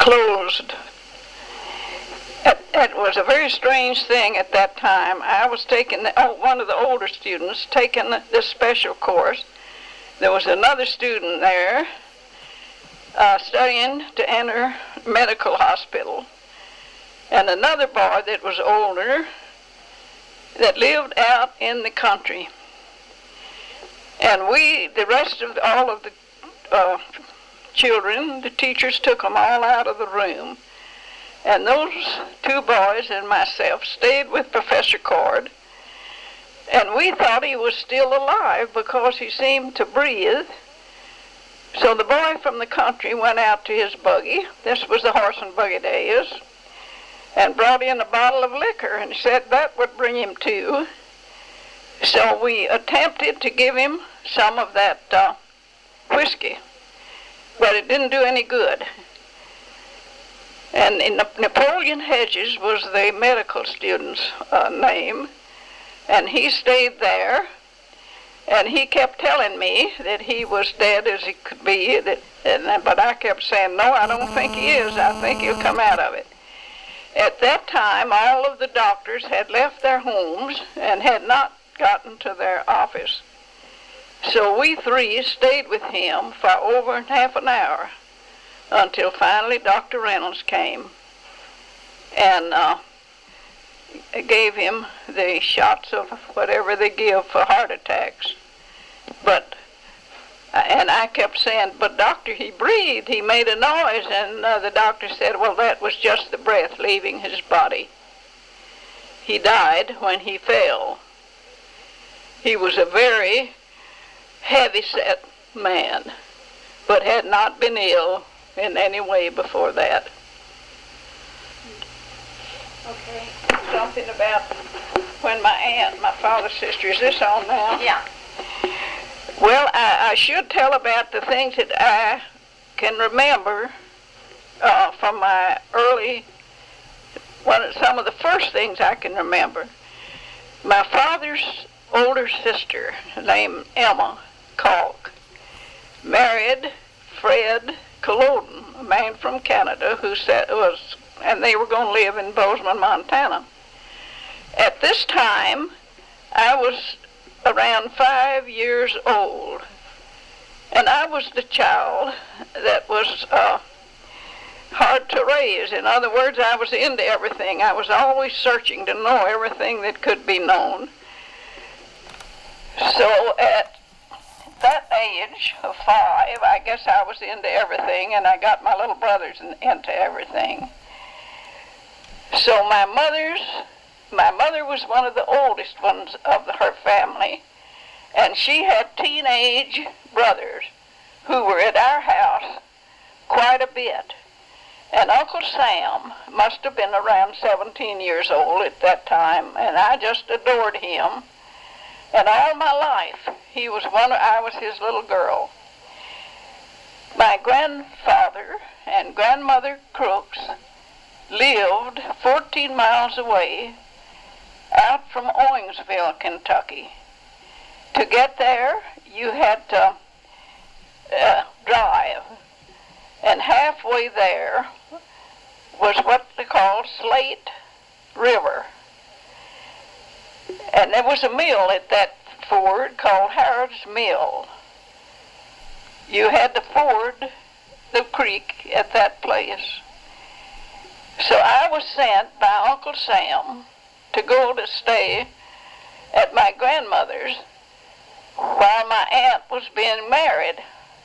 closed. It was a very strange thing at that time. I was taking one of the older students taking this special course. There was another student there studying to enter medical hospital, and another boy that was older that lived out in the country. And the rest of all of the children, the teachers took them all out of the room. And those two boys and myself stayed with Professor Cord, and we thought he was still alive because he seemed to breathe. So the boy from the country went out to his buggy, this was the horse and buggy days, and brought in a bottle of liquor and said that would bring him to. So we attempted to give him some of that whiskey, but it didn't do any good. And Napoleon Hedges was the medical student's name, and he stayed there, and he kept telling me that he was dead as he could be, but I kept saying, no, I don't think he is. I think he'll come out of it. At that time, all of the doctors had left their homes and had not gotten to their office. So we three stayed with him for over half an hour, until finally Dr. Reynolds came and gave him the shots of whatever they give for heart attacks. And I kept saying, but doctor, he breathed, he made a noise, and the doctor said, well, that was just the breath leaving his body. He died when he fell. He was a very heavy-set man, but had not been ill in any way before that. Okay, something about when my aunt, my father's sister, is this on now? Yeah. Well, I should tell about the things that I can remember from my some of the first things I can remember. My father's older sister, named Emma Kalk, married Fred Culloden, a man from Canada and they were going to live in Bozeman, Montana. At this time, I was around 5 years old, and I was the child that was hard to raise. In other words, I was into everything. I was always searching to know everything that could be known. So at that age of 5, I guess I was into everything, and I got my little brothers into everything. So my mother was one of the oldest ones of her family, and she had teenage brothers who were at our house quite a bit. And Uncle Sam must have been around 17 years old at that time, and I just adored him. And all my life, I was his little girl. My grandfather and grandmother Crooks lived 14 miles away out from Owensville, Kentucky. To get there, you had to drive. And halfway there was what they called Slate River. And there was a mill at that ford called Harrod's Mill. You had to ford the creek at that place. So I was sent by Uncle Sam to go to stay at my grandmother's while my aunt was being married.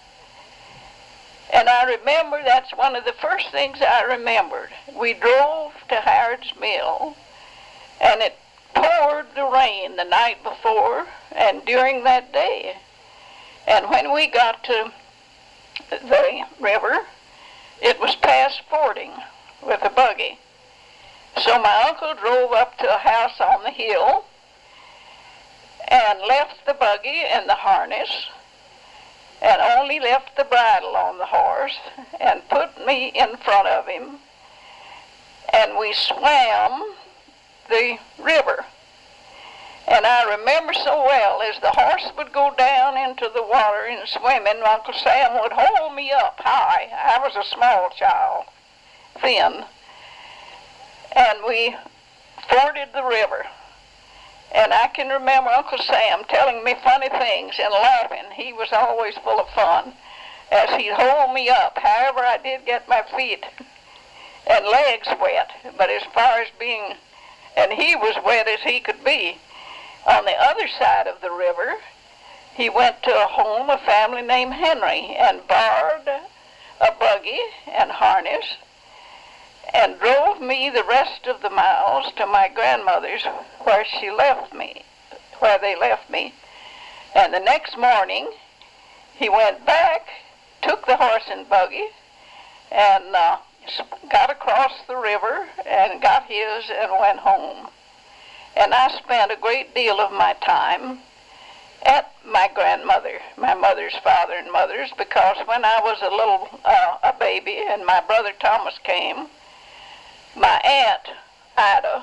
And I remember that's one of the first things I remembered. We drove to Harrod's Mill, and it poured the rain the night before and during that day. And when we got to the river, it was past fording with a buggy. So my uncle drove up to a house on the hill and left the buggy and the harness and only left the bridle on the horse and put me in front of him, and we swam the river. And I remember so well, as the horse would go down into the water and swimming, Uncle Sam would hold me up high. I was a small child. thin, and we forded the river. And I can remember Uncle Sam telling me funny things and laughing. He was always full of fun as he'd hold me up. However, I did get my feet and legs wet, but as far as being, and he was wet as he could be. On the other side of the river, he went to a home, a family named Henry, and borrowed a buggy and harness, and drove me the rest of the miles to my grandmother's where they left me. And the next morning, he went back, took the horse and buggy, and got across the river and got his and went home. And I spent a great deal of my time at my grandmother, my mother's father and mother's, because when I was a baby and my brother Thomas came, my aunt Ida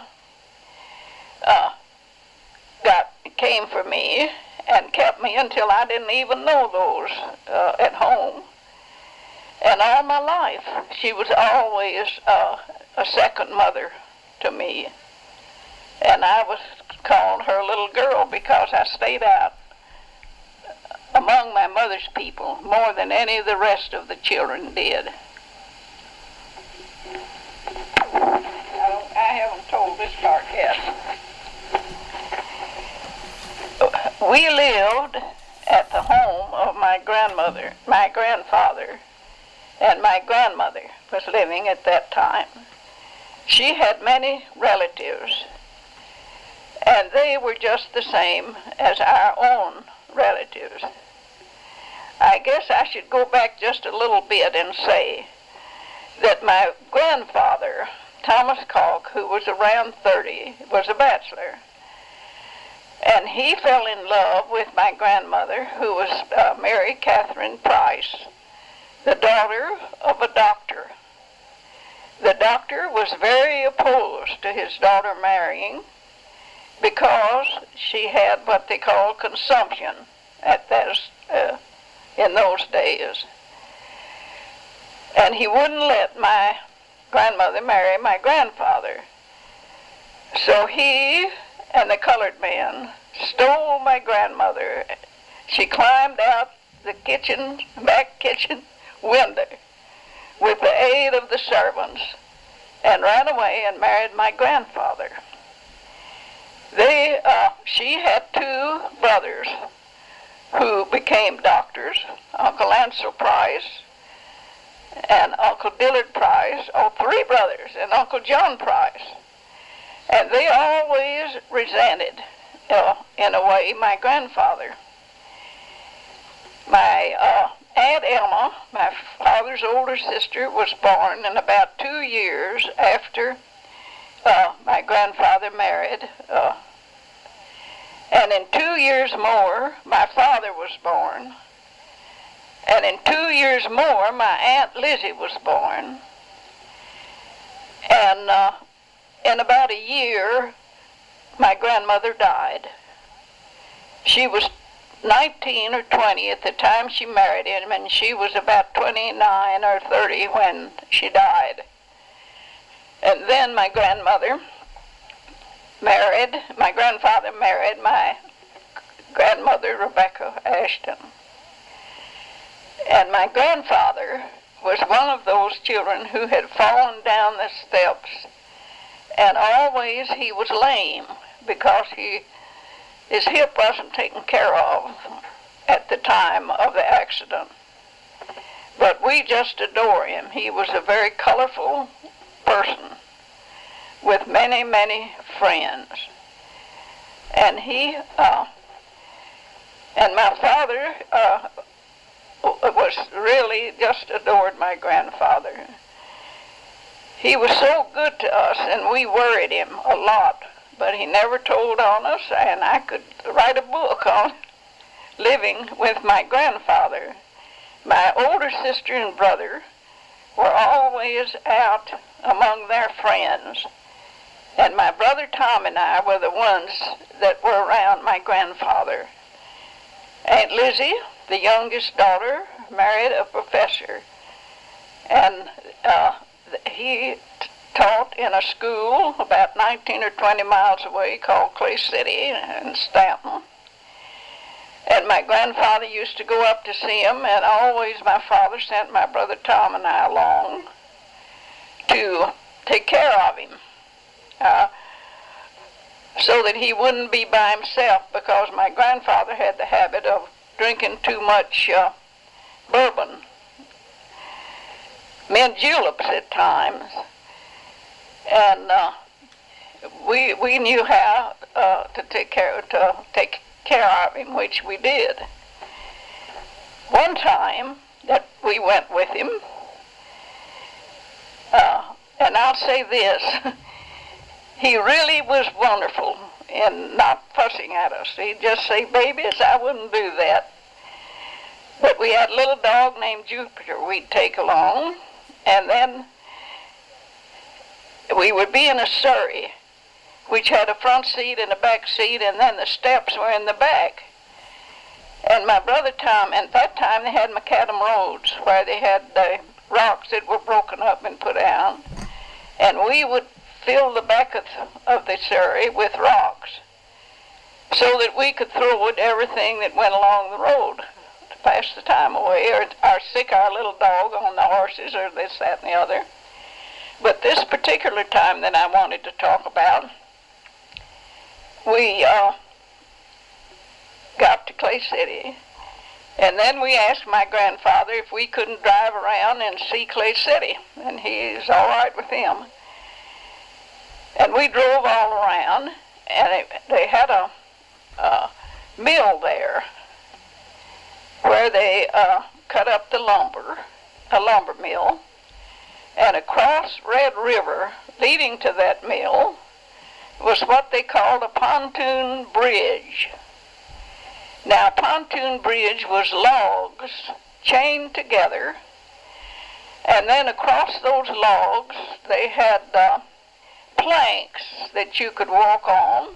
came for me and kept me until I didn't even know those at home. And all my life, she was always a second mother to me. And I was called her little girl because I stayed out among my mother's people more than any of the rest of the children did. I haven't told this part yet. We lived at the home of my grandmother, my grandfather, and my grandmother was living at that time. She had many relatives, and they were just the same as our own relatives. I guess I should go back just a little bit and say that my grandfather, Thomas Calk, who was around 30, was a bachelor. And he fell in love with my grandmother, who was Mary Catherine Price, the daughter of a doctor. The doctor was very opposed to his daughter marrying because she had what they call consumption in those days. And he wouldn't let my grandmother marry my grandfather. So he and the colored man stole my grandmother. She climbed out the back kitchen window with the aid of the servants and ran away and married my grandfather. She had two brothers who became doctors, Uncle Ansel Price and Uncle Dillard Price, three brothers, and Uncle John Price. And they always resented, in a way, my grandfather. My Aunt Elma, my father's older sister, was born in about 2 years after my grandfather married. And in 2 years more, my father was born. And in 2 years more, my Aunt Lizzie was born. And in about a year, my grandmother died. She was 19 or 20 at the time she married him, and she was about 29 or 30 when she died. And then my grandfather married my grandmother, Rebecca Ashton. And my grandfather was one of those children who had fallen down the steps, and always he was lame because his hip wasn't taken care of at the time of the accident. But we just adore him. He was a very colorful person with many, many friends. And and my father was really just adored my grandfather. He was so good to us, and we worried him a lot, but he never told on us, and I could write a book on living with my grandfather. My older sister and brother were always out among their friends, and my brother Tom and I were the ones that were around my grandfather. Aunt Lizzie, the youngest daughter, married a professor, and he taught in a school about 19 or 20 miles away called Clay City in Stanton. And my grandfather used to go up to see him, and always my father sent my brother Tom and I along to take care of him, so that he wouldn't be by himself, because my grandfather had the habit of drinking too much bourbon, mint juleps at times, and we knew how to take care of him, which we did. One time that we went with him, and I'll say this, he really was wonderful in not fussing at us. He'd just say, "Babies, I wouldn't do that." But we had a little dog named Jupiter we'd take along, and then we would be in a surrey, which had a front seat and a back seat, and then the steps were in the back. And my brother Tom, at that time they had macadam roads, where they had the rocks that were broken up and put down, and we would fill the back of the surrey with rocks, so that we could throw at everything that went along the road to pass the time away, or sick our little dog on the horses, or this, that, and the other. But this particular time that I wanted to talk about, we got to Clay City, and then we asked my grandfather if we couldn't drive around and see Clay City, and he's all right with him. And we drove all around, and they had a mill there where they cut up the lumber, a lumber mill, and across Red River leading to that mill was what they called a pontoon bridge. Now, a pontoon bridge was logs chained together, and then across those logs they had planks that you could walk on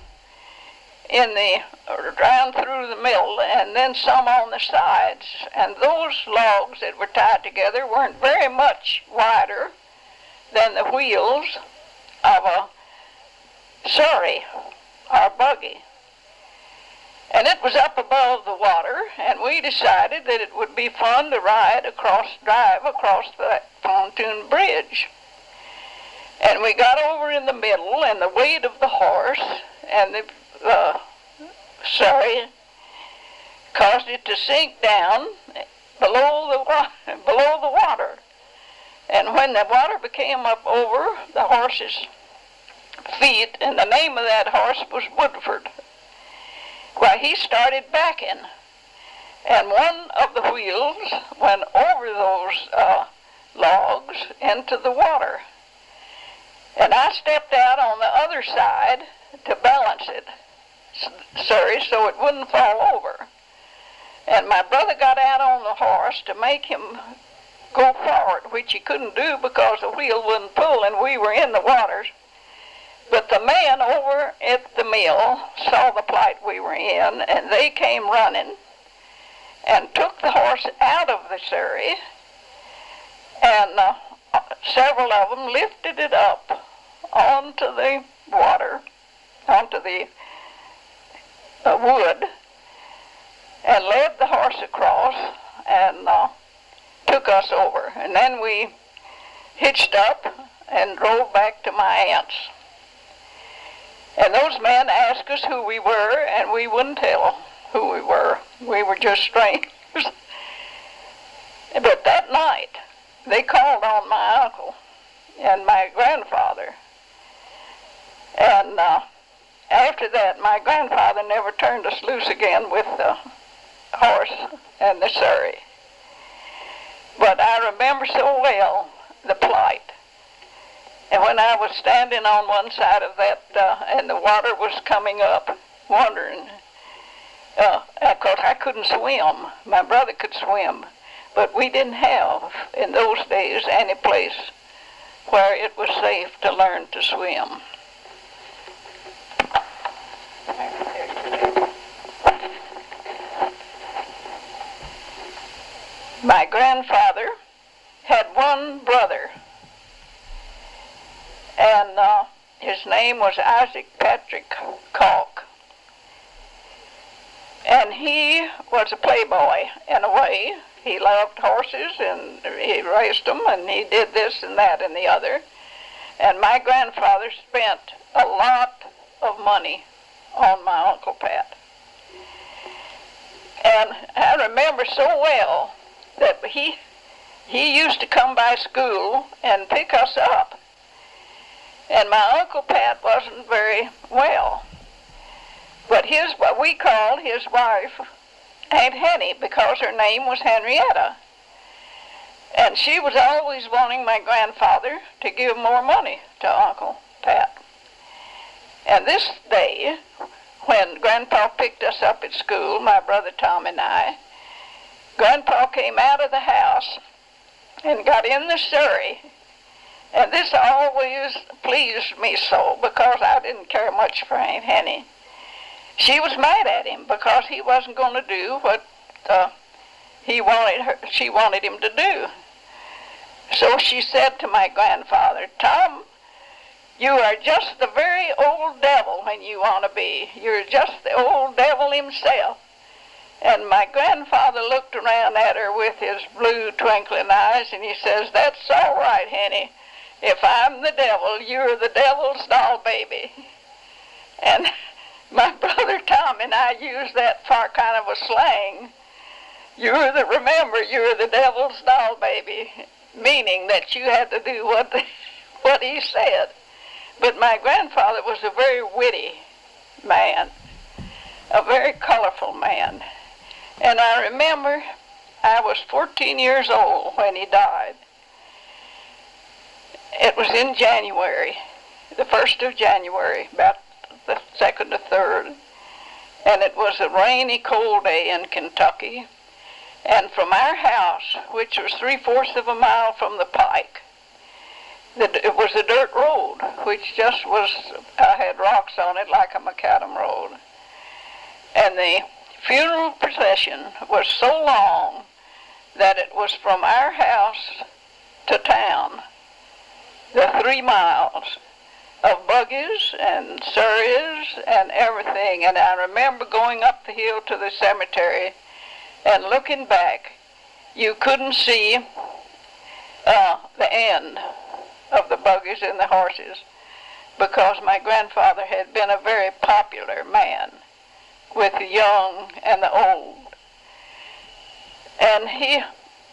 down through the middle, and then some on the sides. And those logs that were tied together weren't very much wider than the wheels of a surrey or buggy. And it was up above the water, and we decided that it would be fun to drive across that pontoon bridge. And we got over in the middle, and the weight of the horse and the surrey caused it to sink down below the water. And when the water became up over the horse's feet, and the name of that horse was Woodford, well, he started backing, and one of the wheels went over those logs into the water. And I stepped out on the other side to balance it, sorry, so it wouldn't fall over. And my brother got out on the horse to make him go forward, which he couldn't do because the wheel wouldn't pull and we were in the waters. But the man over at the mill saw the plight we were in, and they came running and took the horse out of the surrey, and several of them lifted it up onto the water, onto the wood, and led the horse across and took us over. And then we hitched up and drove back to my aunt's. And those men asked us who we were, and we wouldn't tell who we were. We were just strangers. But that night, they called on my uncle and my grandfather. And after that, my grandfather never turned us loose again with the horse and the surrey. But I remember so well the plight. And when I was standing on one side of that, and the water was coming up, wondering, of course I couldn't swim. My brother could swim, but we didn't have, in those days, any place where it was safe to learn to swim. My grandfather had one brother and his name was Isaac Patrick Calk. And he was a playboy in a way. He loved horses, and he raced them, and he did this and that and the other. And my grandfather spent a lot of money on my Uncle Pat. And I remember so well that he used to come by school and pick us up. And my Uncle Pat wasn't very well. But what we called his wife Aunt Henny, because her name was Henrietta. And she was always wanting my grandfather to give more money to Uncle Pat. And this day, when Grandpa picked us up at school, my brother Tom and I, Grandpa came out of the house and got in the surrey. And this always pleased me so, because I didn't care much for Aunt Henny. She was mad at him because he wasn't going to do what she wanted him to do. So she said to my grandfather, "Tom, you are just the very old devil when you want to be. You're just the old devil himself." And my grandfather looked around at her with his blue twinkling eyes, and he says, "That's all right, Henny. If I'm the devil, you're the devil's doll baby." And my brother Tom and I used that for kind of a slang. Remember, you're the devil's doll baby, meaning that you had to do what he said. But my grandfather was a very witty man, a very colorful man. And I remember I was 14 years old when he died. It was in January, the 1st of January, about the 2nd or 3rd, and it was a rainy, cold day in Kentucky. And from our house, which was 3/4 of a mile from the pike, it was a dirt road, which just had rocks on it like a macadam road. And the funeral procession was so long that it was from our house to town, the 3 miles of buggies and surreys and everything. And I remember going up the hill to the cemetery and looking back. You couldn't see the end of the buggies and the horses, because my grandfather had been a very popular man with the young and the old. And he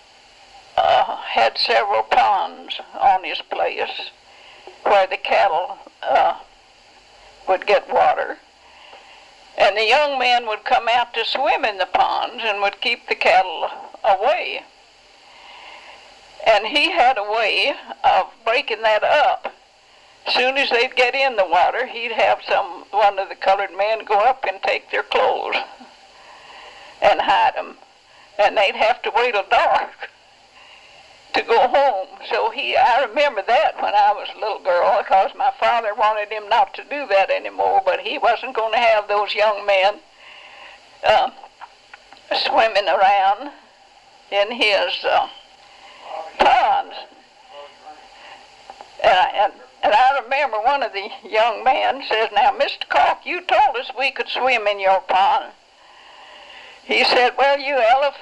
had several ponds on his place where the cattle would get water. And the young men would come out to swim in the ponds and would keep the cattle away. And he had a way of breaking that up. As soon as they'd get in the water, he'd have one of the colored men go up and take their clothes and hide them. And they'd have to wait till dark to go home. So I remember that when I was a little girl, because my father wanted him not to do that anymore, but he wasn't going to have those young men swimming around in his ponds. And I remember one of the young men says, "Now, Mr. Calk, you told us we could swim in your pond." He said, "Well, your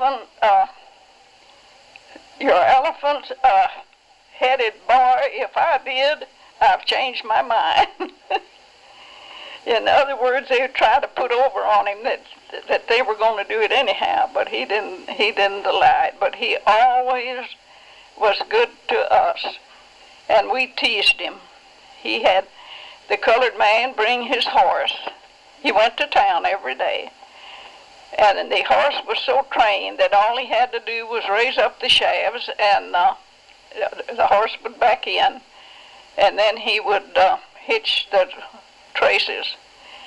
elephant-headed boy, if I did, I've changed my mind." In other words, they tried to put over on him that they were going to do it anyhow, but he didn't allow it. But he always was good to us, and we teased him. He had the colored man bring his horse. He went to town every day. And the horse was so trained that all he had to do was raise up the shafts, and the horse would back in, and then he would hitch the traces.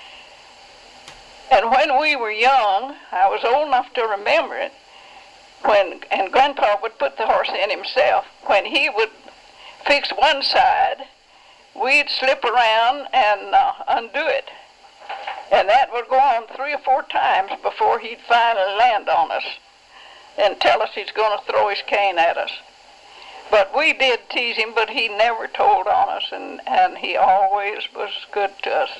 And when we were young, I was old enough to remember it, and Grandpa would put the horse in himself. When he would fix one side, we'd slip around and undo it. And that would go on 3 or 4 times before he'd finally land on us and tell us he's going to throw his cane at us. But we did tease him, but he never told on us, and he always was good to us.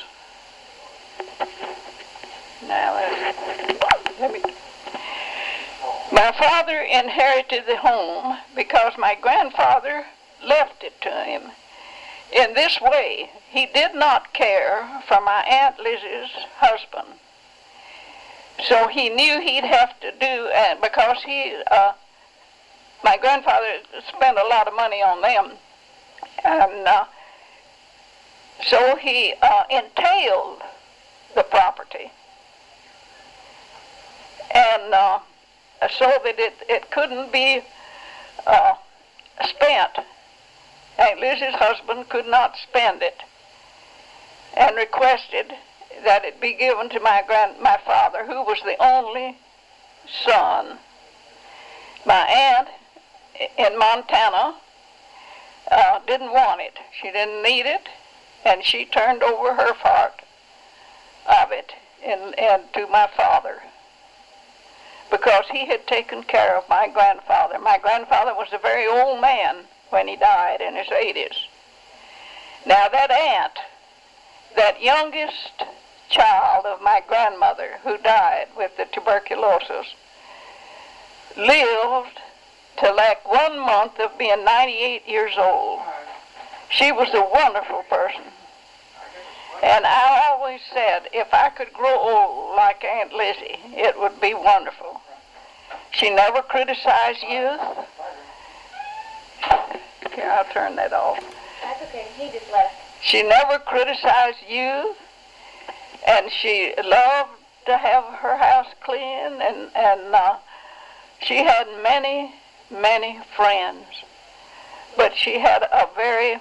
Now, let me... My father inherited the home because my grandfather left it to him. In this way, he did not care for my Aunt Lizzie's husband. So he knew he'd have to do, because my grandfather spent a lot of money on them, and so he entailed the property, and so that it couldn't be spent. Aunt Lizzie's husband could not spend it, and requested that it be given to my father, who was the only son. My aunt in Montana didn't want it. She didn't need it, and she turned over her part of it and to my father, because he had taken care of my grandfather. My grandfather was a very old man when he died, in his 80s. Now that aunt, that youngest child of my grandmother who died with the tuberculosis, lived to like 1 month of being 98 years old. She was a wonderful person. And I always said, if I could grow old like Aunt Lizzie, it would be wonderful. She never criticized youth. Here, I'll turn that off. That's okay, he just left. She never criticized youth, and she loved to have her house clean, and she had many, many friends. But she had a very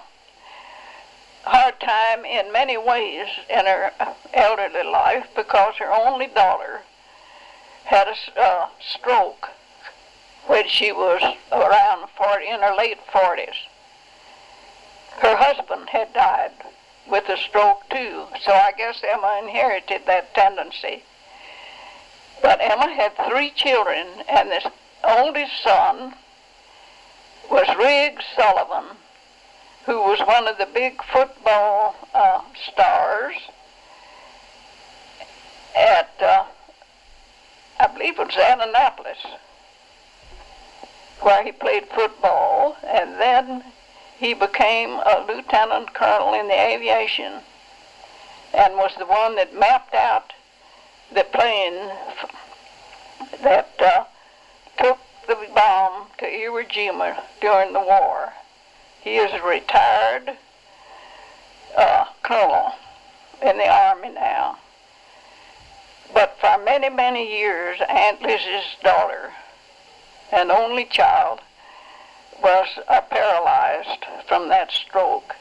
hard time in many ways in her elderly life, because her only daughter had a stroke when she was around 40, in her late 40s. Her husband had died with a stroke too, so I guess Emma inherited that tendency. But Emma had 3 children, and this oldest son was Riggs Sullivan, who was one of the big football stars at, I believe it was Annapolis, where he played football, and then he became a lieutenant colonel in the aviation, and was the one that mapped out the plane that took the bomb to Iwo Jima during the war. He is a retired colonel in the Army now. But for many, many years, Aunt Lizzie's daughter, an only child, was paralyzed from that stroke.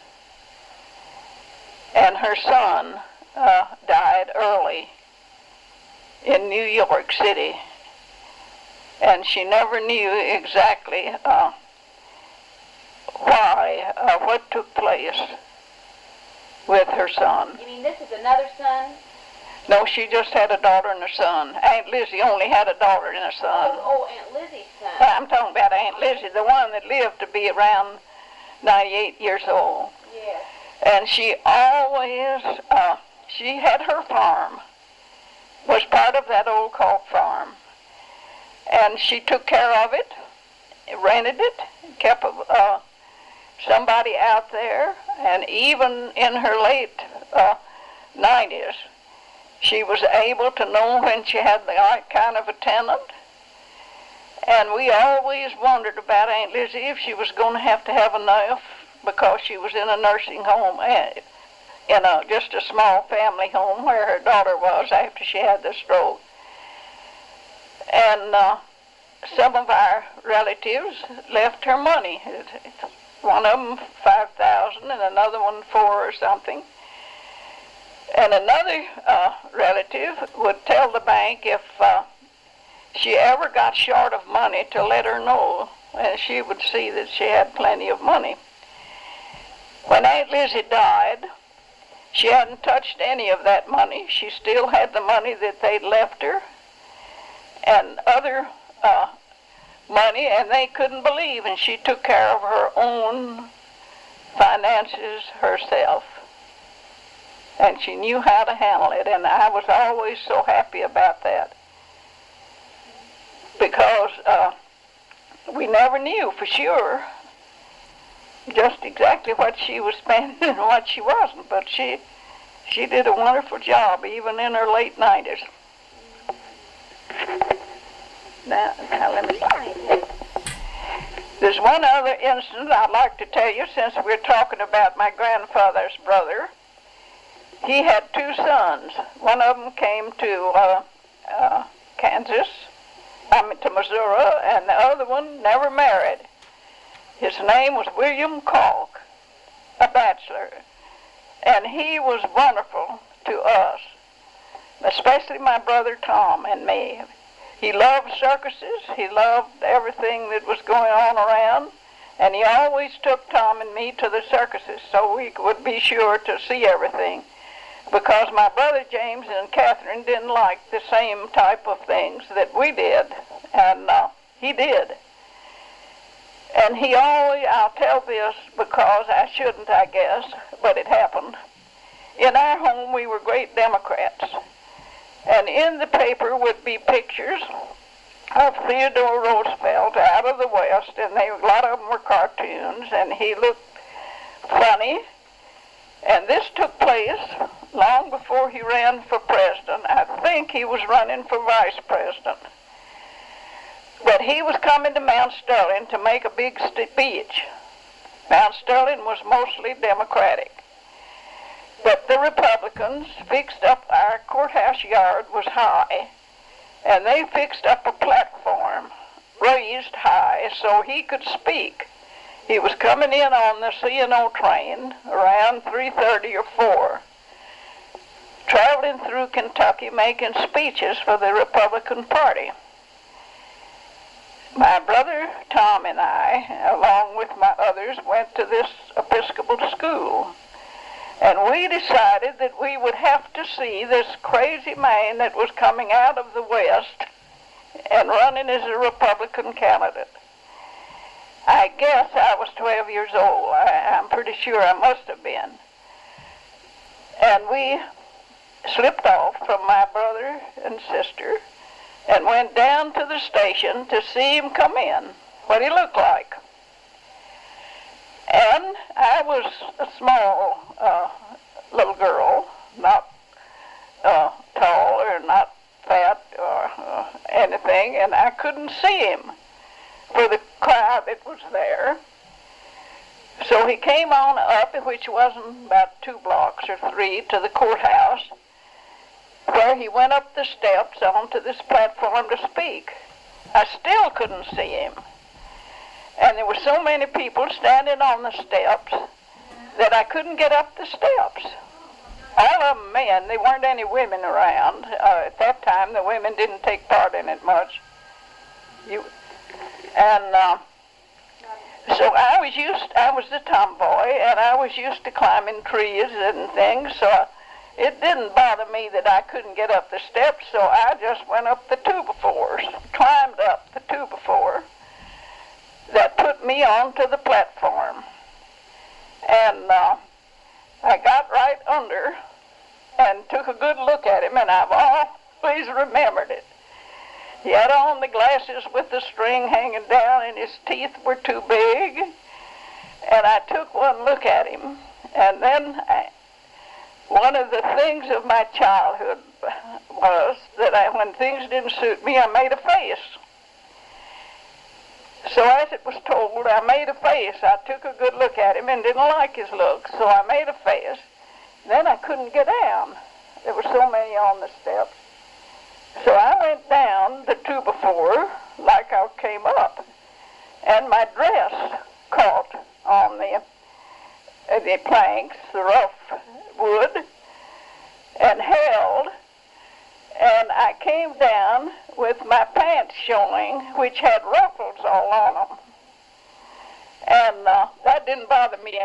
And her son died early in New York City. And she never knew exactly why, what took place with her son. You mean this is another son? No, she just had a daughter and a son. Aunt Lizzie only had a daughter and a son. Oh, Aunt Lizzie's son. I'm talking about Aunt Lizzie, the one that lived to be around 98 years old. Yes. And she always, she had her farm, was part of that old Culp farm. And she took care of it, rented it, kept somebody out there, and even in her late 90s, she was able to know when she had the right kind of a tenant. And we always wondered about Aunt Lizzie if she was going to have enough, because she was in a nursing home, in just a small family home where her daughter was after she had the stroke. And some of our relatives left her money. One of them $5,000 and another one $4,000 or something. And another relative would tell the bank if she ever got short of money to let her know, and she would see that she had plenty of money. When Aunt Lizzie died, she hadn't touched any of that money. She still had the money that they'd left her, and other money, and they couldn't believe, and she took care of her own finances herself. And she knew how to handle it, and I was always so happy about that. Because we never knew for sure just exactly what she was spending and what she wasn't, but she did a wonderful job, even in her late 90s. Now let me see. There's one other instance I'd like to tell you, since we're talking about my grandfather's brother. He had two sons. One of them came to Kansas, to Missouri, and the other one never married. His name was William Calk, a bachelor, and he was wonderful to us, especially my brother Tom and me. He loved circuses. He loved everything that was going on around, and he always took Tom and me to the circuses so we would be sure to see everything, because my brother James and Catherine didn't like the same type of things that we did, and he did. And he always, I'll tell this because I shouldn't, I guess, but it happened. In our home, we were great Democrats. And in the paper would be pictures of Theodore Roosevelt out of the West, and a lot of them were cartoons, and he looked funny. And this took place long before he ran for president. I think he was running for vice president. But he was coming to Mount Sterling to make a big speech. Mount Sterling was mostly Democratic. But the Republicans fixed up, our courthouse yard was high, and they fixed up a platform raised high so he could speak. He was coming in on the C&O train around 3:30 or 4, traveling through Kentucky making speeches for the Republican Party. My brother Tom and I, along with my others, went to this Episcopal school. And we decided that we would have to see this crazy man that was coming out of the West and running as a Republican candidate. I guess I was 12 years old. I'm pretty sure I must have been. And we slipped off from my brother and sister and went down to the station to see him come in, what he looked like. And I was a small little girl, not tall or not fat or anything, and I couldn't see him for the crowd that was there. So he came on up, which wasn't about 2 blocks or 3, to the courthouse, where he went up the steps onto this platform to speak. I still couldn't see him. And there were so many people standing on the steps that I couldn't get up the steps. All of them men. There weren't any women around. At that time, the women didn't take part in it much. So I was the tomboy, and I was used to climbing trees and things, so it didn't bother me that I couldn't get up the steps, so I just went up the 2x4s, climbed up the 2x4. That put me onto the platform. And I got right under and took a good look at him, and I've always remembered it. He had on the glasses with the string hanging down, and his teeth were too big. And I took one look at him, and then one of the things of my childhood was that when things didn't suit me, I made a face. So as it was told, I made a face. I took a good look at him and didn't like his look, so I made a face. Then I couldn't get down. There were so many on the steps. So I went down the 2x4 like I came up, and my dress caught on the planks, the rough wood, and held. And I came down with my pants showing, which had ruffles all on them. And that didn't bother me.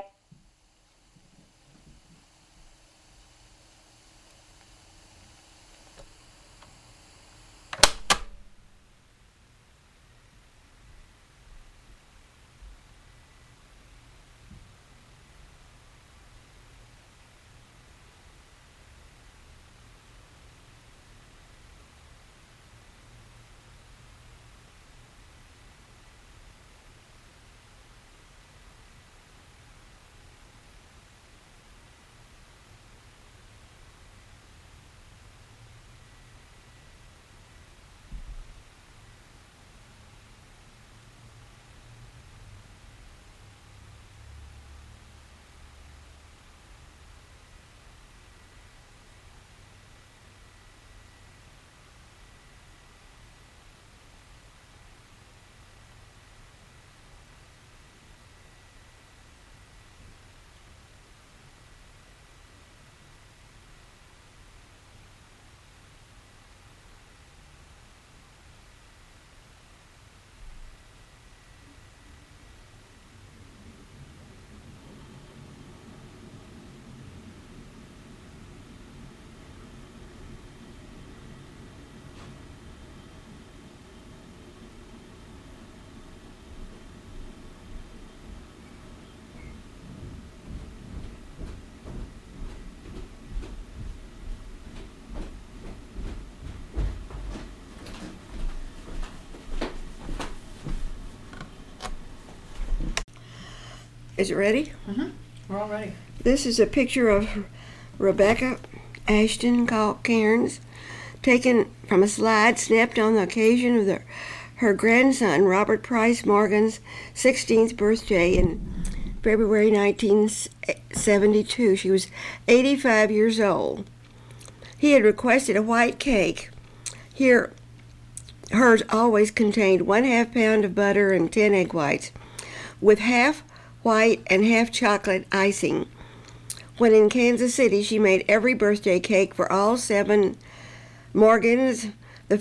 Is it ready? We're all ready. This is a picture of Rebecca Ashton called Cairns, taken from a slide snapped on the occasion of her grandson, Robert Price Morgan's 16th birthday in February 1972. She was 85 years old. He had requested a white cake. Here, hers always contained 1/2 pound of butter and 10 egg whites, with half white and half chocolate icing. When in Kansas City, she made every birthday cake for all 7 Morgans, the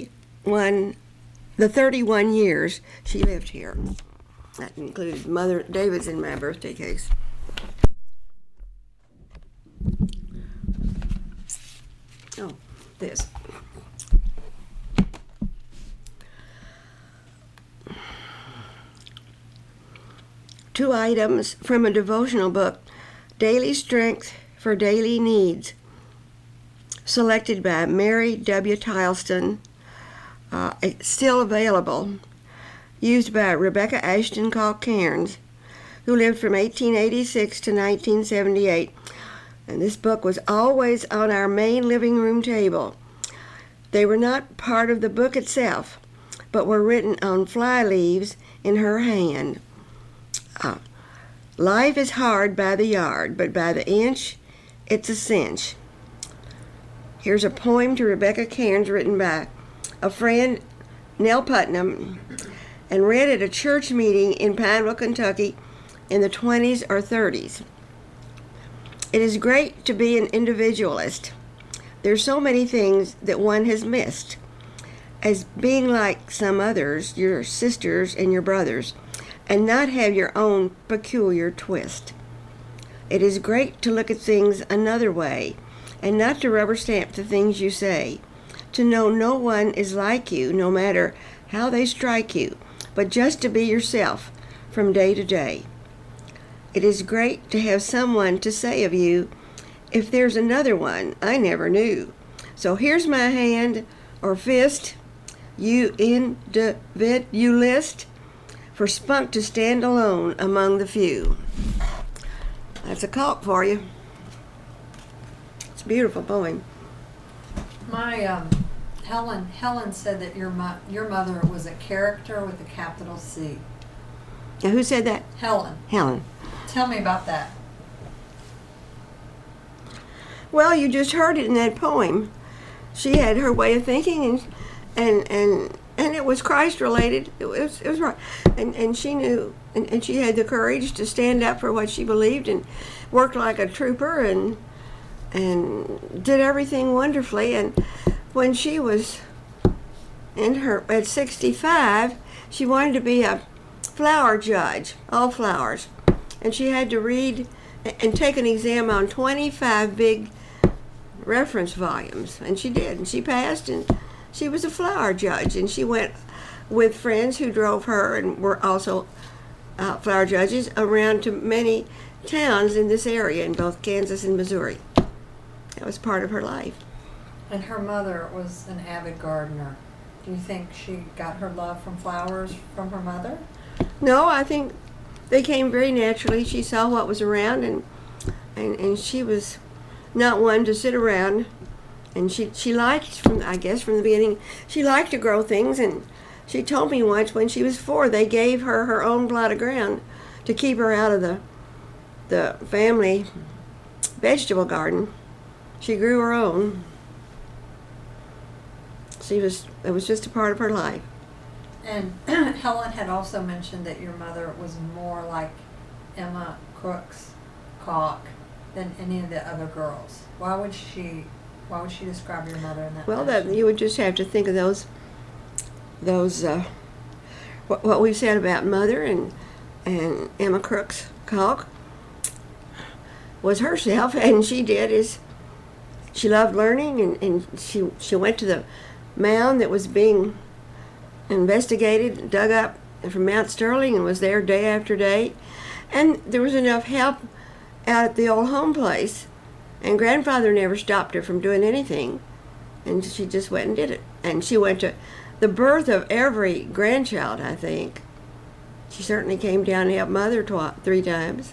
31 years she lived here. That included Mother David's and my birthday cakes. Oh, this. Two items from a devotional book, Daily Strength for Daily Needs, selected by Mary W. Tileston, still available, used by Rebecca Ashton called Cairns, who lived from 1886 to 1978. And this book was always on our main living room table. They were not part of the book itself, but were written on fly leaves in her hand. Life is hard by the yard, but by the inch, it's a cinch. Here's a poem to Rebecca Cairns written by a friend, Nell Putnam, and read at a church meeting in Pineville, Kentucky in the 20s or 30s. It is great to be an individualist. There's so many things that one has missed. As being like some others, your sisters and your brothers, and not have your own peculiar twist. It is great to look at things another way, and not to rubber stamp the things you say. To know no one is like you, no matter how they strike you, but just to be yourself from day to day. It is great to have someone to say of you, if there's another one I never knew. So here's my hand or fist, you individualist, for spunk to stand alone among the few. That's a cult for you. It's a beautiful poem. My Helen said that your mother was a character with a capital C. Now, who said that? Helen. Helen. Tell me about that. Well, you just heard it in that poem. She had her way of thinking, and it was Christ related. It was right, and she knew, and she had the courage to stand up for what she believed, and worked like a trooper, and did everything wonderfully. And when she was at 65, she wanted to be a flower judge, all flowers, and she had to read and take an exam on 25 big reference volumes, and she did, and she passed, and she was a flower judge, and she went with friends who drove her and were also flower judges around to many towns in this area in both Kansas and Missouri. That was part of her life. And her mother was an avid gardener. Do you think she got her love from flowers from her mother? No, I think they came very naturally. She saw what was around, and she was not one to sit around. And she liked, from the beginning, she liked to grow things. And she told me once when she was 4, they gave her her own plot of ground to keep her out of the family vegetable garden. She grew her own. It was just a part of her life. And Helen had also mentioned that your mother was more like Emma Crooks Cock than any of the other girls. Why would she describe your mother in that Well, fashion? you would just have to think of those what we've said about Mother and Emma Crooks Cock was herself, and she loved learning, and she went to the mound that was being investigated, dug up from Mount Sterling, and was there day after day. And there was enough help out at the old home place, and Grandfather never stopped her from doing anything, and she just went and did it. And she went to the birth of every grandchild, I think. She certainly came down to help Mother 3 times.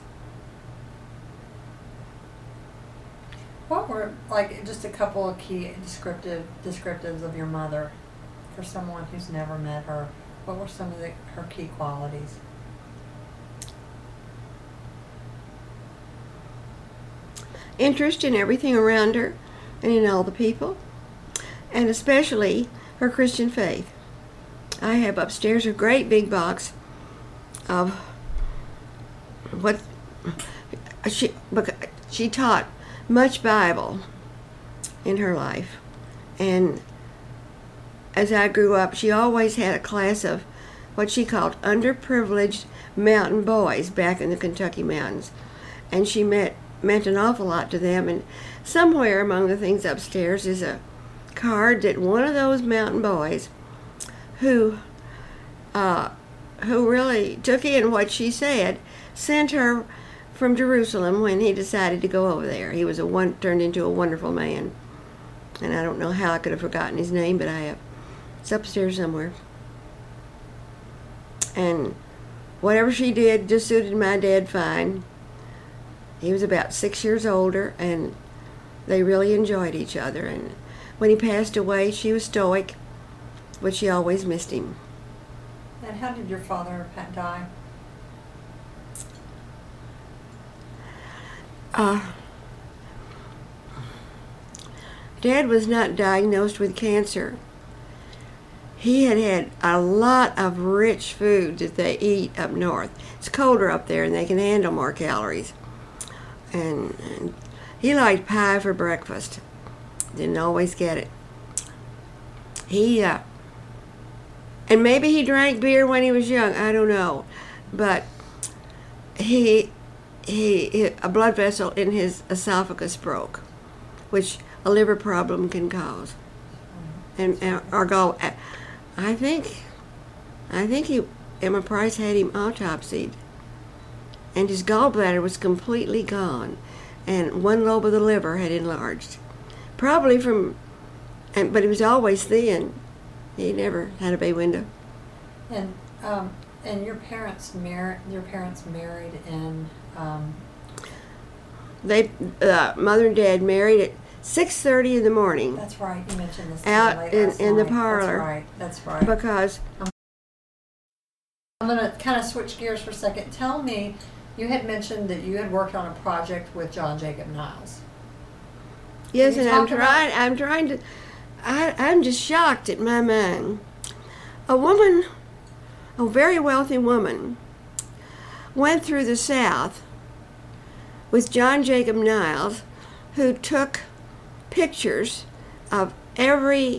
What were, like, just a couple of key descriptives of your mother for someone who's never met her? What were some of her key qualities? Interest in everything around her and in all the people, and especially her Christian faith. I have upstairs a great big box of what she taught much Bible in her life, and as I grew up, she always had a class of what she called underprivileged mountain boys back in the Kentucky mountains, and she meant an awful lot to them. And somewhere among the things upstairs is a card that one of those mountain boys who really took in what she said sent her from Jerusalem when he decided to go over there. He was turned into a wonderful man, and I don't know how I could have forgotten his name, but I have. It's upstairs somewhere. And whatever she did just suited my dad fine. He was about 6 years older, and they really enjoyed each other. And when he passed away, she was stoic, but she always missed him. And how did your father die? Dad was not diagnosed with cancer. He had a lot of rich food that they eat up north. It's colder up there, and they can handle more calories. And he liked pie for breakfast. Didn't always get it. And maybe he drank beer when he was young. I don't know, but he a blood vessel in his esophagus broke, which a liver problem can cause, and or gall. I think Emma Price had him autopsied, and his gallbladder was completely gone, and one lobe of the liver had enlarged, probably but he was always thin. He never had a bay window. And your parents married in. They Mother and Dad married at 6:30 in the morning. That's right. You mentioned this out in the parlor. That's right. Because I'm going to kind of switch gears for a second. Tell me, you had mentioned that you had worked on a project with John Jacob Niles. Yes, and I'm trying to. I'm just shocked at my mind. A woman, a very wealthy woman, went through the South with John Jacob Niles, who took pictures of every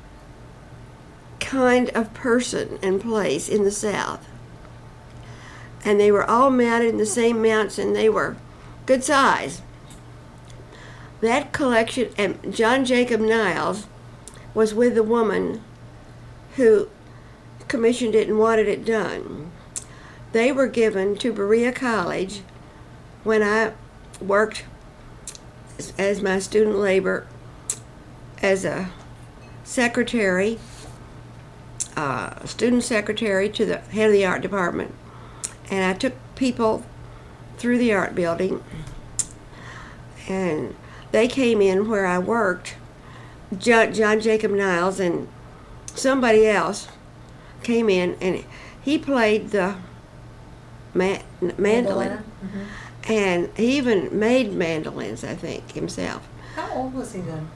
kind of person and place in the South. And they were all mounted in the same mounts, and they were good size. That collection, and John Jacob Niles was with the woman who commissioned it and wanted it done. They were given to Berea College when I worked as my student labor as a secretary, student secretary to the head of the art department. And I took people through the art building, and they came in where I worked. John Jacob Niles and somebody else came in, and he played the mandolin. Mm-hmm. And he even made mandolins, I think, himself. How old was he then?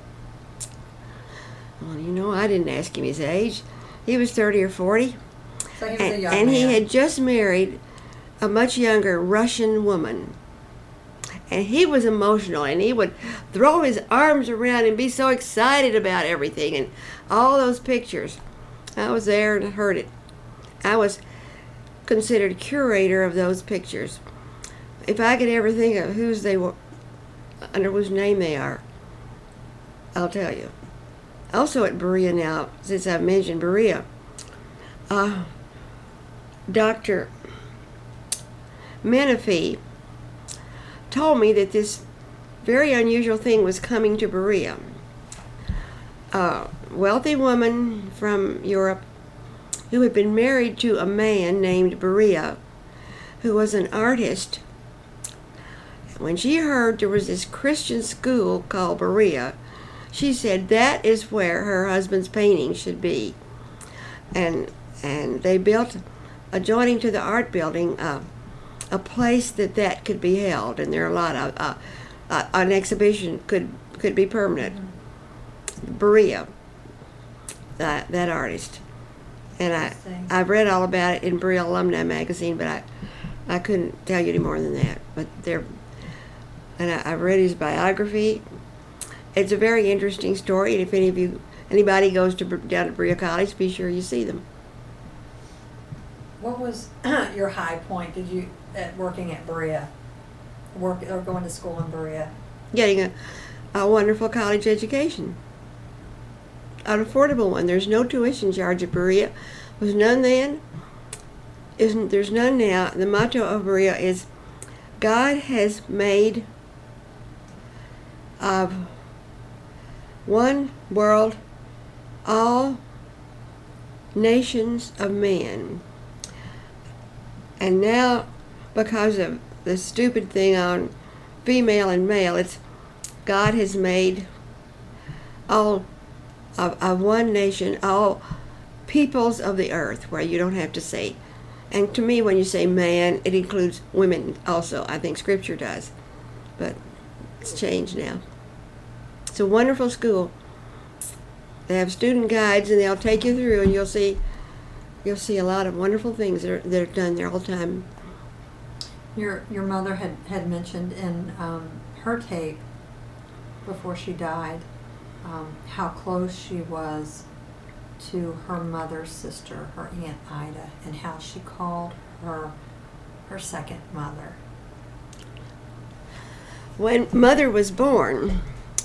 Well, I didn't ask him his age. He was 30 or 40. So he was a young and man. He had just married a much younger Russian woman. And he was emotional, and he would throw his arms around and be so excited about everything and all those pictures. I was there and heard it. I was considered curator of those pictures. If I could ever think of whose they were, under whose name they are, I'll tell you. Also at Berea now, since I've mentioned Berea, Dr. Menifee told me that this very unusual thing was coming to Berea. A wealthy woman from Europe who had been married to a man named Berea, who was an artist. When she heard there was this Christian school called Berea, she said that is where her husband's painting should be. And they built, adjoining to the art building, a place that could be held, and there are a lot of an exhibition could be permanent. Berea, that artist, and I've read all about it in Berea Alumni Magazine, but I couldn't tell you any more than that. But I've read his biography. It's a very interesting story, and if anybody goes down to Berea College, be sure you see them. What was your high point? Did you at working at Berea, or going to school in Berea? Getting a wonderful college education, an affordable one. There's no tuition charge at Berea. Was none then. There's none now. The motto of Berea is, God has made of one world all nations of men. And now, because of the stupid thing on female and male, it's God has made all of one nation, all peoples of the earth, where you don't have to say. And to me, when you say man, it includes women also. I think Scripture does. But it's changed now. It's a wonderful school. They have student guides, and they'll take you through, and you'll see a lot of wonderful things that are done there all the time. Your mother had mentioned in her tape before she died how close she was to her mother's sister, her Aunt Ida, and how she called her second mother. When Mother was born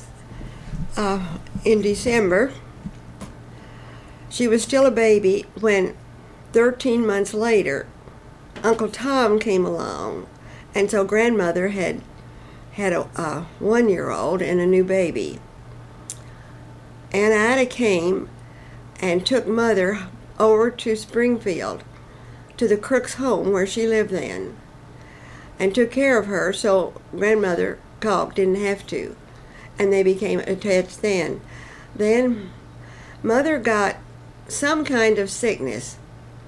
in December, she was still a baby when 13 months later Uncle Tom came along, and so Grandmother had a 1-year-old and a new baby. Aunt Ida came and took Mother over to Springfield, to the Crooks' home where she lived then, and took care of her so Grandmother Calk didn't have to, and they became attached then. Then Mother got some kind of sickness,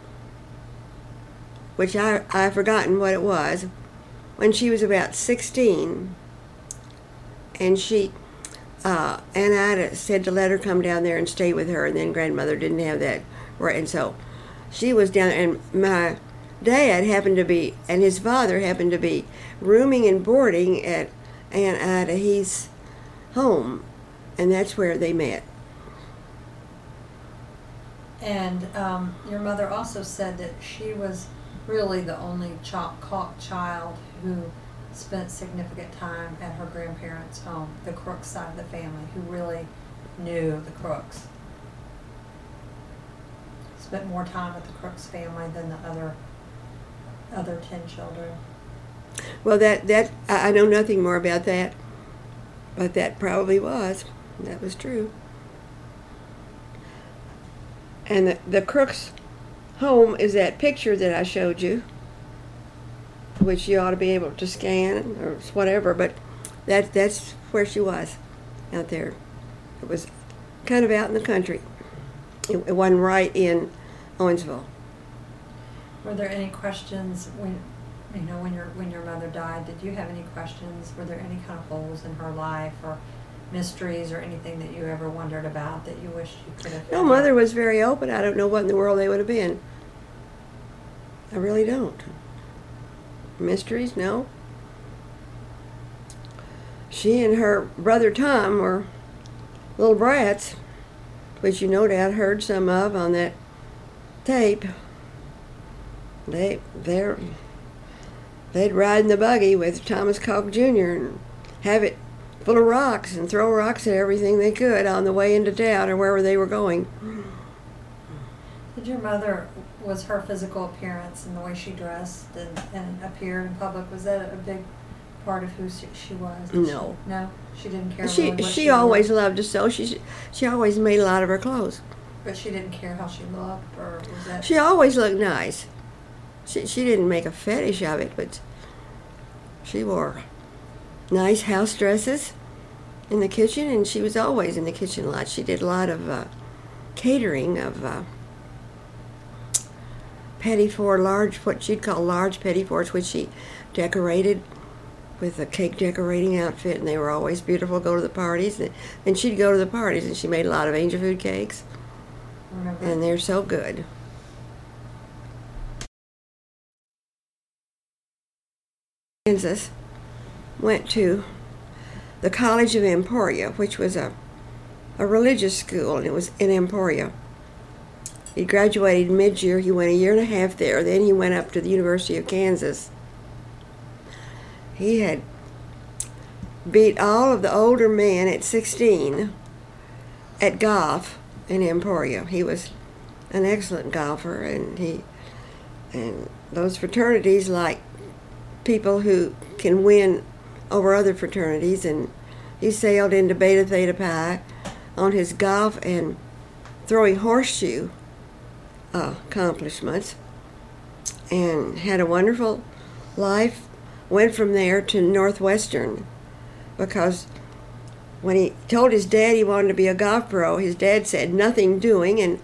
which I've forgotten what it was, when she was about 16, and Aunt Ida said to let her come down there and stay with her, and then Grandmother didn't have that right, and so she was down there, and my dad happened to be, and his father happened to be, rooming and boarding at Aunt Ida's home, and that's where they met. And your mother also said that she was really the only Calk child who spent significant time at her grandparents' home, the Crooks side of the family, who really knew the Crooks. Spent more time with the Crooks family than the other 10 children. Well, that I know nothing more about that, but that probably was. That was true. And the Crooks' home is that picture that I showed you, which you ought to be able to scan or whatever, but that's where she was, out there. It was kind of out in the country. It wasn't right in Owensville. Were there any questions when your mother died? Did you have any questions? Were there any kind of holes in her life or mysteries or anything that you ever wondered about that you wished you could have? No, Mother was very open. I don't know what in the world they would have been. I really don't. Mysteries? No. She and her brother Tom were little brats, which you no doubt heard some of on that tape. They'd ride in the buggy with Thomas Calk Jr. and have it full of rocks and throw rocks at everything they could on the way into town or wherever they were going. Did your mother, was her physical appearance and the way she dressed and appeared in public, was that a big part of who she was? No. No? She didn't care She really what always wore? loved to sew. She always made a lot of her clothes. But she didn't care how she looked, or was that? She always looked nice. She didn't make a fetish of it, but she wore nice house dresses in the kitchen, and she was always in the kitchen a lot. She did a lot of catering of what she'd call large petit fours, which she decorated with a cake decorating outfit, and they were always beautiful. Go to the parties, and she'd go to the parties, and she made a lot of angel food cakes, and they're so good. Kansas went to the College of Emporia, which was a religious school, and it was in Emporia. He graduated mid-year. He went a year and a half there. Then he went up to the University of Kansas. He had beat all of the older men at 16 at golf in Emporia. He was an excellent golfer, and those fraternities like people who can win over other fraternities, and he sailed into Beta Theta Pi on his golf and throwing horseshoe accomplishments, and had a wonderful life. Went from there to Northwestern, because when he told his dad he wanted to be a golf pro, his dad said nothing doing, and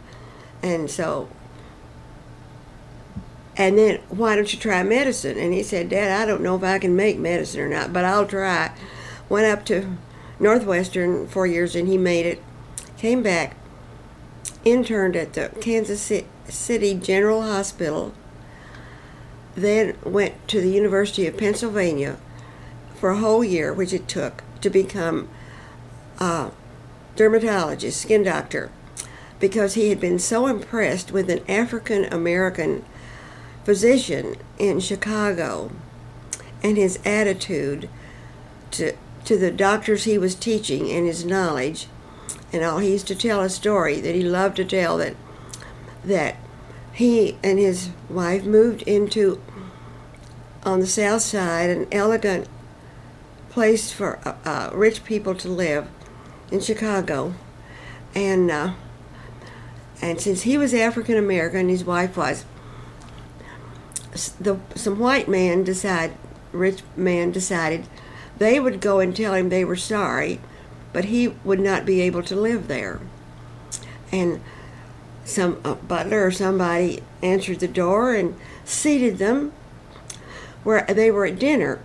then why don't you try medicine? And he said, Dad, I don't know if I can make medicine or not, but I'll try. Went up to Northwestern 4 years, and he made it. Came back, interned at the Kansas City General Hospital, then went to the University of Pennsylvania for a whole year, which it took to become a dermatologist, skin doctor, because he had been so impressed with an African American physician in Chicago and his attitude to the doctors he was teaching and his knowledge and all. He used to tell a story that he loved to tell, that he and his wife moved into, on the south side, an elegant place for rich people to live in Chicago, and since he was African American and his wife was, some white man rich man decided they would go and tell him they were sorry, but he would not be able to live there. And some butler or somebody answered the door and seated them where they were at dinner,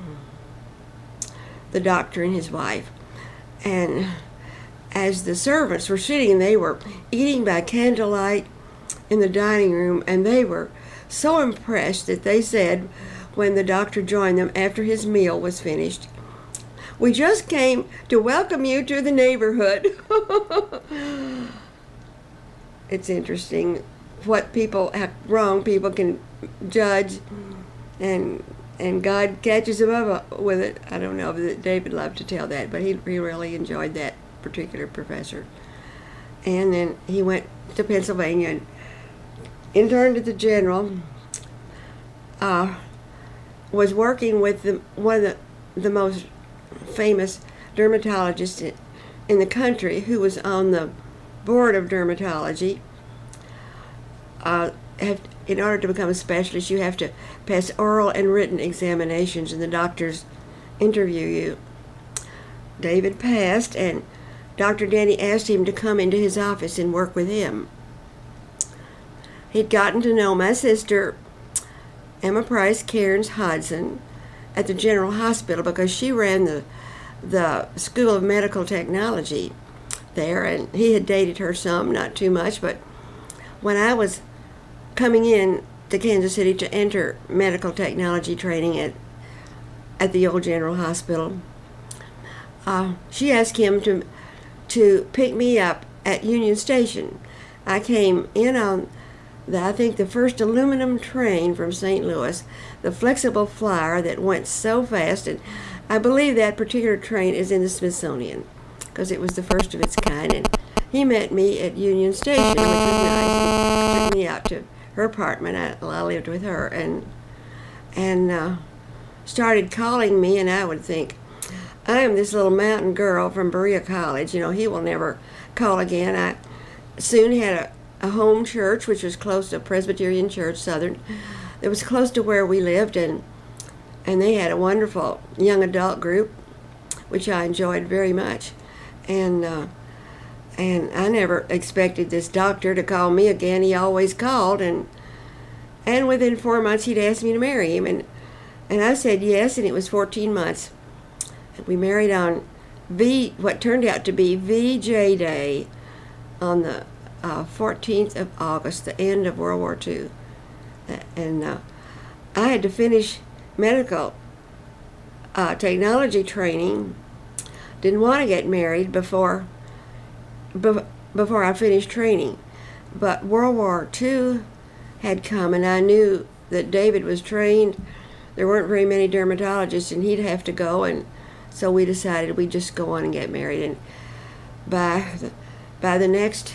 the doctor and his wife. And as the servants were sitting, they were eating by candlelight in the dining room, and they were so impressed that they said, when the doctor joined them after his meal was finished, "We just came to welcome you to the neighborhood." It's interesting what people have wrong. People can judge, and God catches them up with it. I don't know if David loved to tell that, but he really enjoyed that particular professor. And then he went to Pennsylvania and interned at the General. Was working with one of the most famous dermatologists in the country, who was on the board of dermatology. In order to become a specialist, you have to pass oral and written examinations, and the doctors interview you. David passed, and Dr. Denny asked him to come into his office and work with him. He'd gotten to know my sister, Emma Price Cairns Hodson, at the General Hospital, because she ran the School of Medical Technology there, and he had dated her some, not too much. But when I was coming in to Kansas City to enter medical technology training at the old General Hospital, she asked him to pick me up at Union Station. I came in on I think the first aluminum train from St. Louis, the flexible flyer that went so fast, and I believe that particular train is in the Smithsonian, because it was the first of its kind. And he met me at Union Station, which was nice, and took me out to her apartment. I lived with her, and started calling me, and I would think, I am this little mountain girl from Berea College. He will never call again. I soon had a home church, which was close to Presbyterian Church Southern. It was close to where we lived, and they had a wonderful young adult group, which I enjoyed very much. And I never expected this doctor to call me again. He always called, and within 4 months he'd asked me to marry him, and I said yes, and it was 14 months. We married on what turned out to be VJ Day on the 14th of August, the end of World War II. And I had to finish medical technology training. Didn't want to get married before I finished training. But World War II had come, and I knew that David was trained. There weren't very many dermatologists, and he'd have to go, and so we decided we'd just go on and get married. And by the next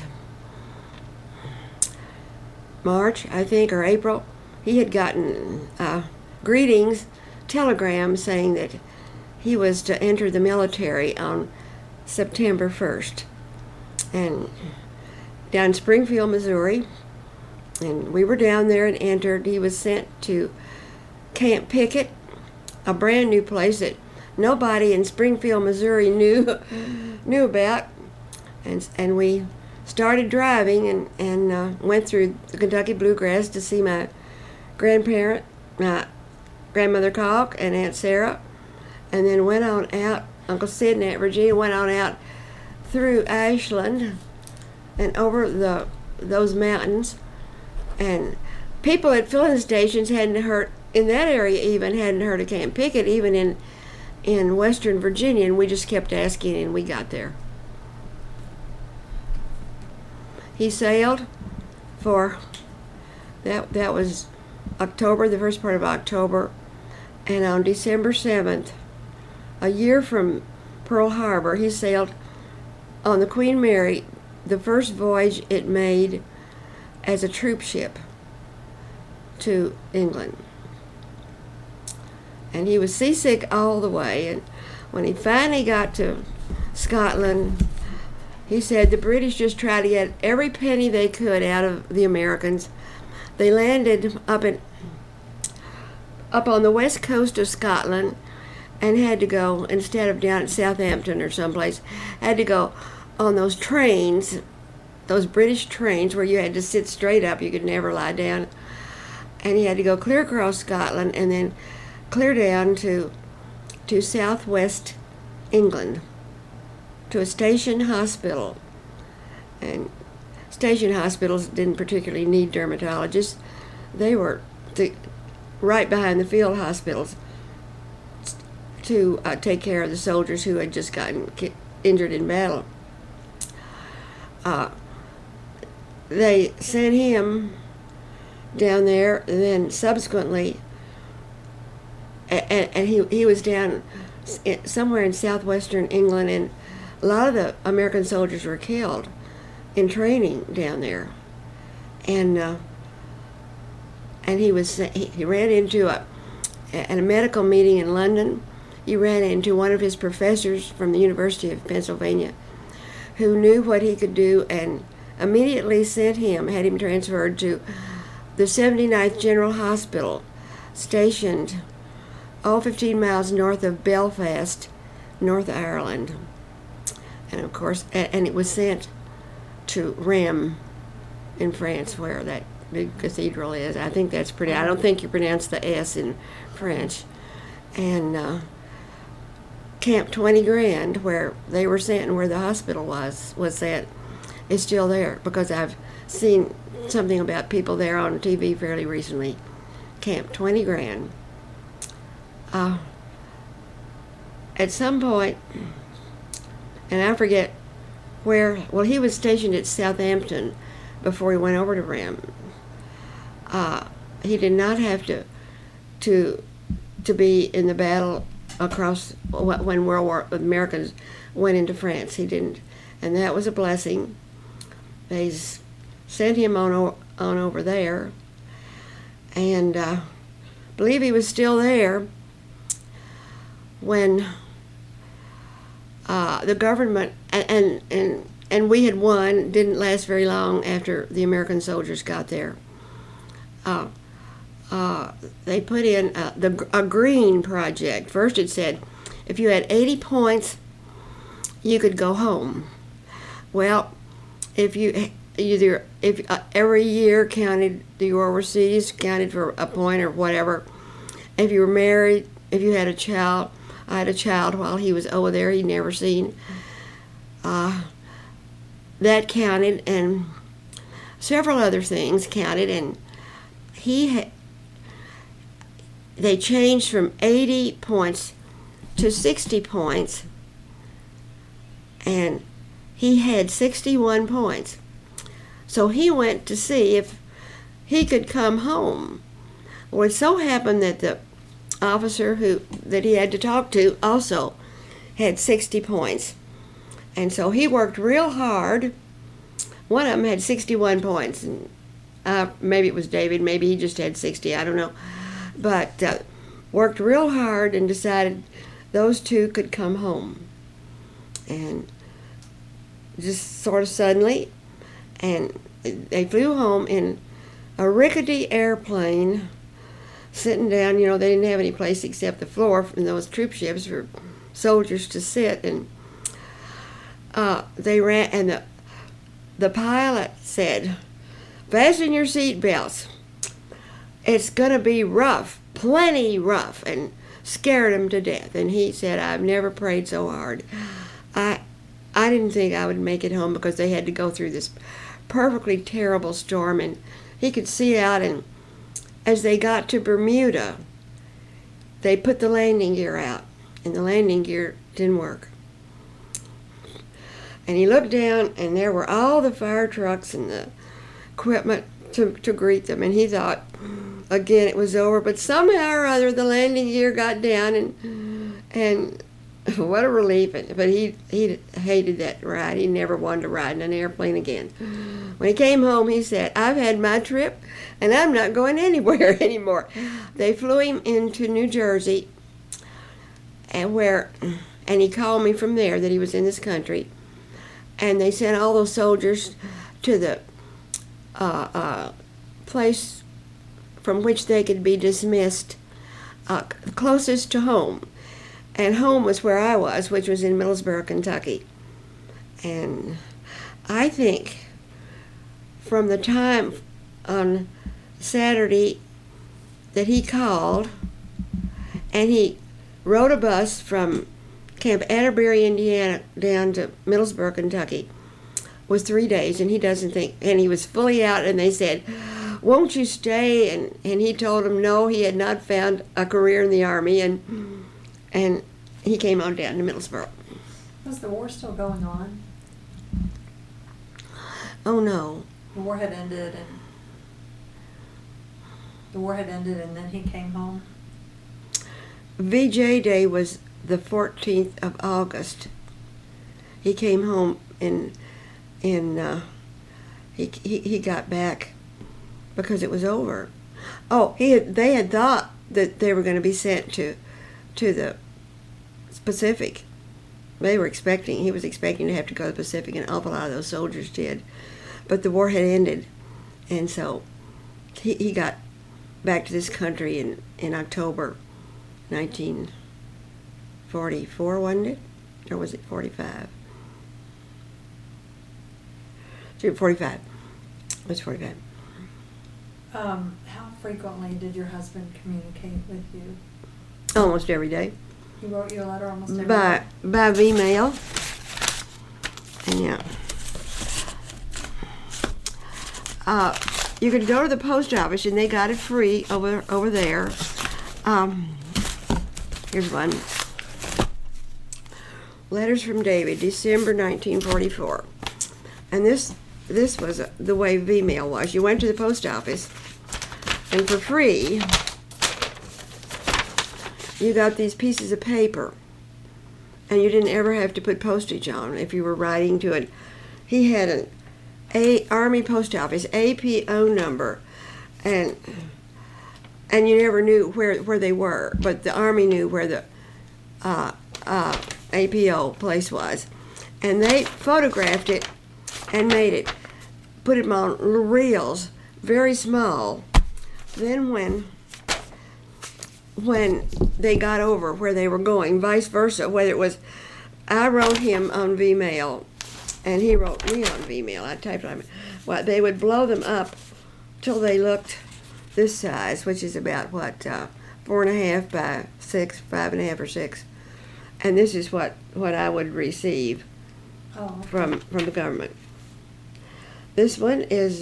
March, I think, or April, he had gotten greetings, telegram saying that he was to enter the military on September 1st. And down in Springfield, Missouri, and we were down there and entered. He was sent to Camp Pickett, a brand new place that nobody in Springfield, Missouri knew about. And we started driving and went through the Kentucky Bluegrass to see my grandparent, my grandmother Calk and Aunt Sarah, and then went on out, Uncle Sid and Aunt Virginia went on out through Ashland and over those mountains. And people at filling stations hadn't heard, in that area even, hadn't heard of Camp Pickett, even in Western Virginia, and we just kept asking, and we got there. He sailed for, that was October, the first part of October, and on December 7th, a year from Pearl Harbor, he sailed on the Queen Mary, the first voyage it made as a troop ship to England. And he was seasick all the way, and when he finally got to Scotland, he said the British just tried to get every penny they could out of the Americans. They landed up on the west coast of Scotland and had to go, instead of down at Southampton or someplace, had to go on those trains, those British trains where you had to sit straight up, you could never lie down. And he had to go clear across Scotland and then clear down to southwest England, to a station hospital. And station hospitals didn't particularly need dermatologists. They were right behind the field hospitals to take care of the soldiers who had just gotten injured in battle. They sent him down there, and then subsequently, and he was down somewhere in southwestern England, and a lot of the American soldiers were killed in training down there. And he ran into at a medical meeting in London. He ran into one of his professors from the University of Pennsylvania, who knew what he could do and immediately had him transferred to the 79th General Hospital, stationed 15 miles north of Belfast, North Ireland. And of course, and it was sent to Rheims in France, where that big cathedral is. I think that's pretty, I don't think you pronounce the S in French. And Camp 20 Grand, where they were sent and where the hospital was sent, is still there, because I've seen something about people there on TV fairly recently. Camp 20 Grand. At some point, and I forget where, well, he was stationed at Southampton before he went over to Rheims. He did not have to be in the battle across when the Americans went into France. He didn't, and that was a blessing. They sent him on over there, and believe he was still there when the government, and and we had won. It didn't last very long after the American soldiers got there. They put in a green project. First it said if you had 80 points, you could go home. Well, if every year counted, the overseas counted for a point or whatever. If you were married, if you had a child, I had a child while he was over there, he'd never seen. That counted, and several other things counted, and they changed from 80 points to 60 points, and he had 61 points. So he went to see if he could come home. Well, it so happened that the officer that he had to talk to also had 60 points. And so he worked real hard. One of them had 61 points. And maybe it was David, maybe he just had 60, I don't know. But worked real hard and decided those two could come home. And just sort of suddenly, and they flew home in a rickety airplane, sitting down. You know, they didn't have any place except the floor in those troop ships for soldiers to sit. And they ran, and the pilot said, "Fasten your seat belts. It's going to be rough, plenty rough," and scared him to death. And he said, "I've never prayed so hard. I didn't think I would make it home," because they had to go through this perfectly terrible storm, and he could see out. And as they got to Bermuda, they put the landing gear out, and the landing gear didn't work. And he looked down, and there were all the fire trucks and the equipment to greet them, and he thought, again, it was over. But somehow or other, the landing gear got down, and what a relief. But he hated that ride. He never wanted to ride in an airplane again. When he came home, he said, "I've had my trip, and I'm not going anywhere anymore." They flew him into New Jersey, and he called me from there that he was in this country. And they sent all those soldiers to the place from which they could be dismissed closest to home. And home was where I was, which was in Middlesboro, Kentucky. And I think from the time on Saturday that he called, and he rode a bus from Camp Atterbury, Indiana, down to Middlesboro, Kentucky, was 3 days, and he doesn't think, and he was fully out, and they said, "Won't you stay?" And he told them no, he had not found a career in the Army, and he came on down to Middlesboro. Was the war still going on? Oh no. The war had ended, and then he came home? VJ Day was the 14th of August. He came home he got back because it was over. Oh, they had thought that they were going to be sent to the Pacific. He was expecting to have to go to the Pacific, and an awful lot of those soldiers did. But the war had ended, and so he got back to this country in October 1944, wasn't it? Or was it 45? 45. It was 45. How frequently did your husband communicate with you? Almost every day. He wrote you a letter almost every day? By email. And yeah. You could go to the post office, and they got it free over there. Here's one. Letters from David, December 1944. And this was the way V-mail was. You went to the post office, and for free, you got these pieces of paper, and you didn't ever have to put postage on if you were writing to it. He had an Army post office APO number, and you never knew where they were, but the Army knew where the APO place was, and they photographed it and put them on reels, very small. Then when they got over where they were going, vice versa, whether it was I wrote him on Vmail and he wrote me on Vmail, I typed on it, well, they would blow them up till they looked this size, which is about 4.5 by 6, 5.5 or 6, and this is what I would receive from the government. This one is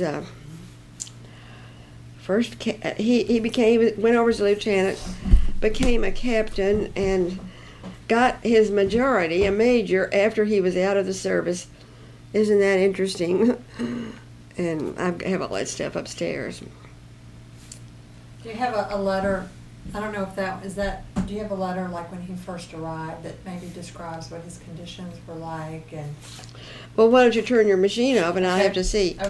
he went over as a lieutenant, became a captain, and got his majority, a major, after he was out of the service. Isn't that interesting? And I have all that stuff upstairs. Do you have a letter? I don't know if do you have a letter like when he first arrived that maybe describes what his conditions were like? And Well, why don't you turn your machine off and I'll have to see.